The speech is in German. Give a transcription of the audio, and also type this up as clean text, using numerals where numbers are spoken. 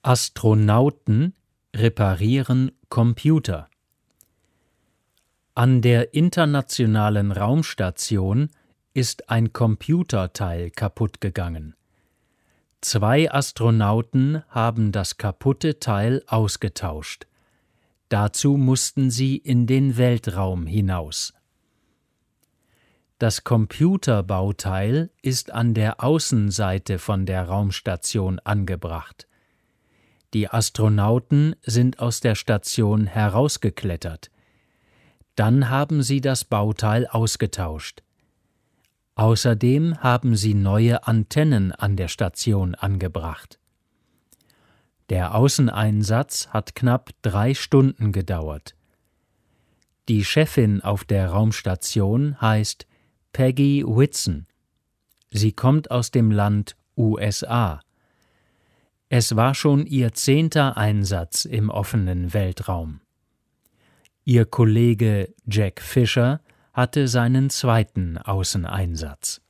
Astronauten reparieren Computer. An der Internationalen Raumstation ist ein Computerteil kaputt gegangen. 2 Astronauten haben das kaputte Teil ausgetauscht. Dazu mussten sie in den Weltraum hinaus. Das Computerbauteil ist an der Außenseite von der Raumstation angebracht. Die Astronauten sind aus der Station herausgeklettert. Dann haben sie das Bauteil ausgetauscht. Außerdem haben sie neue Antennen an der Station angebracht. Der Außeneinsatz hat knapp 3 Stunden gedauert. Die Chefin auf der Raumstation heißt Peggy Whitson. Sie kommt aus dem Land USA. Es war schon ihr 10. Einsatz im offenen Weltraum. Ihr Kollege Jack Fisher hatte seinen 2. Außeneinsatz.